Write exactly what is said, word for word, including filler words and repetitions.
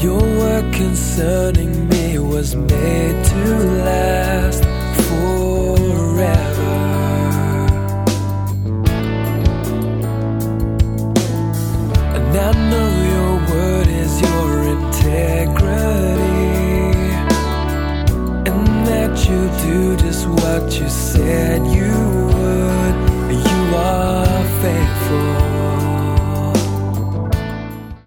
Your word concerning me was made to last forever. And I know your word is your integrity, and that you do just what you said you